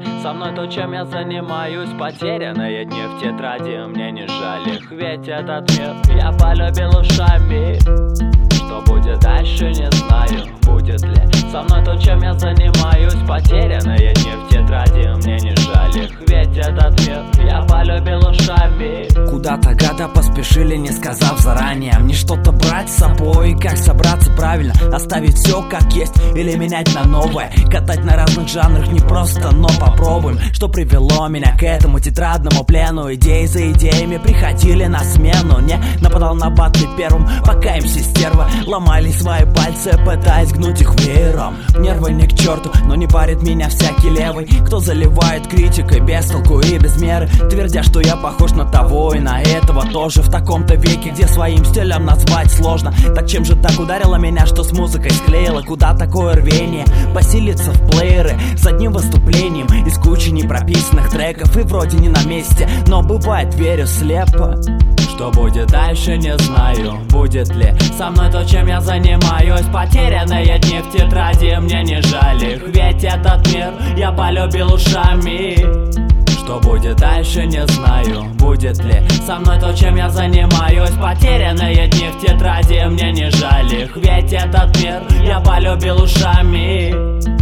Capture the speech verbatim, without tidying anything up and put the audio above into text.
со мной то, чем я занимаюсь. Потерянные дни в тетради, мне не жаль их, ведь этот мир я полюбил ушами. Что будет дальше, не знаю, будет ли со мной то, чем я занимаюсь. Потерянные дни в тетради, мне не жаль их, ведь этот мир я полюбил ушами. Куда-то года поспешили, не сказав заранее мне что-то брать с собой, как собраться правильно, оставить все как есть или менять на новое. Катать на разных жанрах не просто, но попробуем. Что привело меня к этому тетрадному плену? Идеи за идеями приходили на смену. Не нападал на батли первым, пока эм си стерва ломали свои пальцы, пытаясь гнуть их веером. Нервы не к черту, но не парит меня всякий левый, кто заливает критикой без толку и без меры, твердя, что я похож на того и на этого тоже. В таком-то веке, где своим стилем назвать сложно. Так чем же так ударило меня, что с музыкой склеило? Куда такое рвение? Поселиться в плееры с одним выступлением из кучи непрописанных треков, и вроде не на месте, но бывает верю слепо. Что будет дальше, не знаю, будет ли со мной то, чем я занимаюсь. Потерянные дни в тетради, мне не жаль их, ведь этот мир я полюбил ушами. Что будет дальше, не знаю, будет ли со мной то, чем я занимаюсь. Потерянные дни в тетради, мне не жаль их, ведь этот мир я полюбил ушами.